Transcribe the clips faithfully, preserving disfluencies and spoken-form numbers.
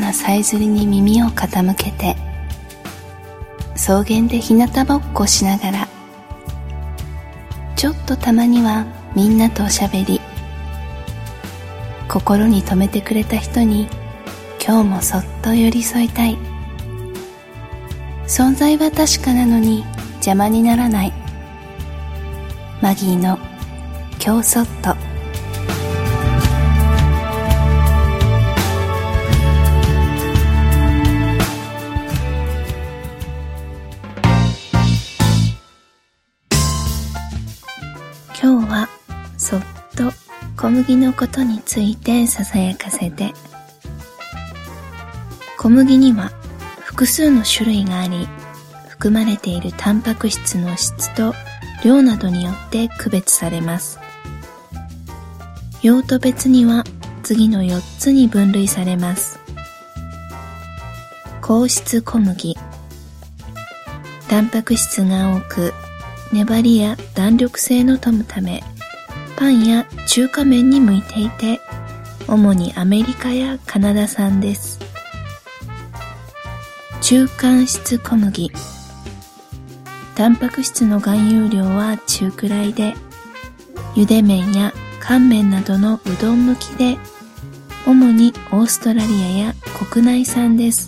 なさえずりに耳を傾けて、草原で日向ぼっこしながら、ちょっとたまにはみんなとおしゃべり、心に留めてくれた人に今日もそっと寄り添いたい。存在は確かなのに邪魔にならない。マギーの今日そっと。今日はそっと小麦のことについてささやかせて。小麦には複数の種類があり、含まれているタンパク質の質と量などによって区別されます。用途別には次のよっつに分類されます。硬質小麦。タンパク質が多く、粘りや弾力性の富むため、パンや中華麺に向いていて、主にアメリカやカナダ産です。中間質小麦。タンパク質の含有量は中くらいで、茹で麺や乾麺などのうどん向きで、主にオーストラリアや国内産です。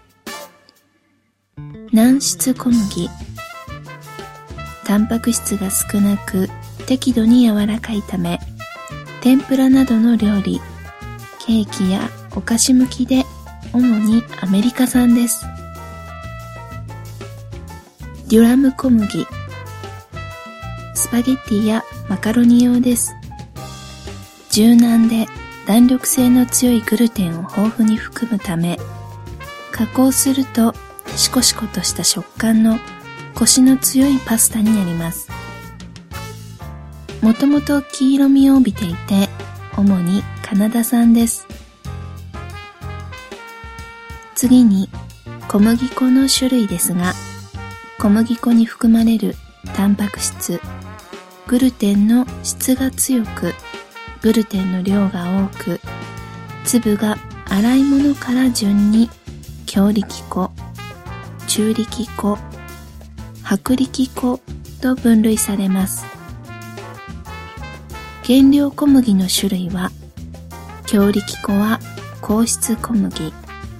軟質小麦。タンパク質が少なく適度に柔らかいため、天ぷらなどの料理、ケーキやお菓子向きで主にアメリカ産です。デュラム小麦。スパゲッティやマカロニ用です。柔軟で弾力性の強いグルテンを豊富に含むため、加工するとシコシコとした食感のコシの強いパスタになります。もともと黄色みを帯びていて、主にカナダ産です。次に小麦粉の種類ですが、小麦粉に含まれるタンパク質、グルテンの質が強く、グルテンの量が多く、粒が粗いものから順に強力粉、中力粉、薄力粉と分類されます。原料小麦の種類は、強力粉は硬質小麦、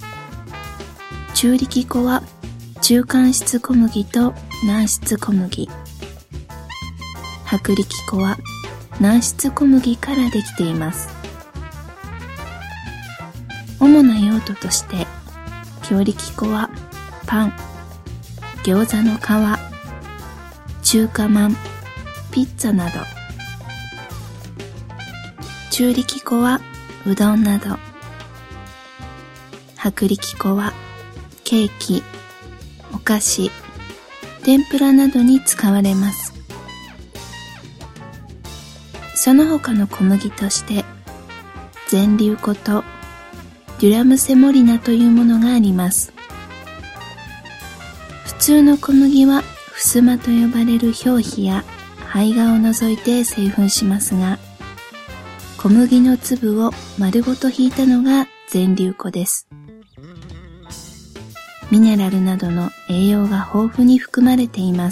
中力粉は中間質小麦と軟質小麦、薄力粉は軟質小麦からできています。主な用途として、強力粉はパン、餃子の皮、中華まん、ピッツァなど、中力粉はうどんなど、薄力粉はケーキ、お菓子、天ぷらなどに使われます。その他の小麦として、全粒粉とデュラムセモリナというものがあります。普通の小麦はふすまと呼ばれる表皮や胚芽を除いて製粉しますが、小麦の粒を丸ごとひいたのが全粒粉です。ミネラルなどの栄養が豊富に含まれています。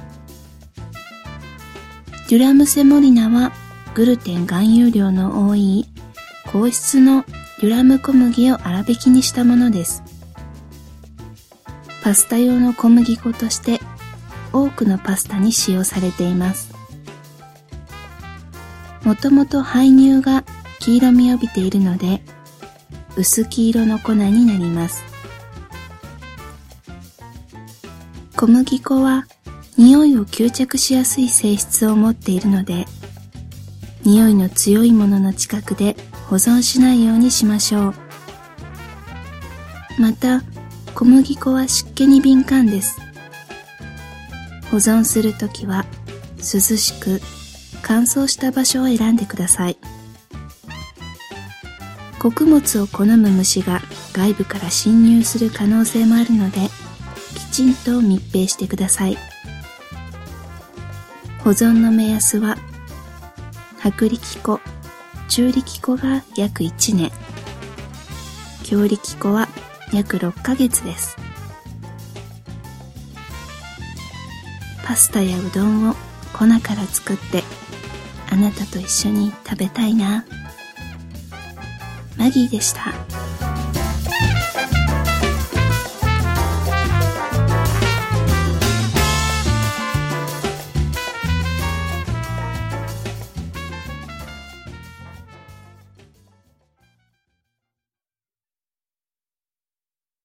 デュラムセモリナはグルテン含有量の多い硬質のデュラム小麦を粗挽きにしたものです。パスタ用の小麦粉として多くのパスタに使用されています。もともと胚乳が黄色みを帯びているので、薄黄色の粉になります。小麦粉は匂いを吸着しやすい性質を持っているので、匂いの強いものの近くで保存しないようにしましょう。また、小麦粉は湿気に敏感です。保存するときは涼しく乾燥した場所を選んでください。穀物を好む虫が外部から侵入する可能性もあるので、きちんと密閉してください。保存の目安は、薄力粉、中力粉が約いちねん、 強力粉は約ろっかげつです。パスタやうどんを粉から作ってあなたと一緒に食べたいな。マギーでした。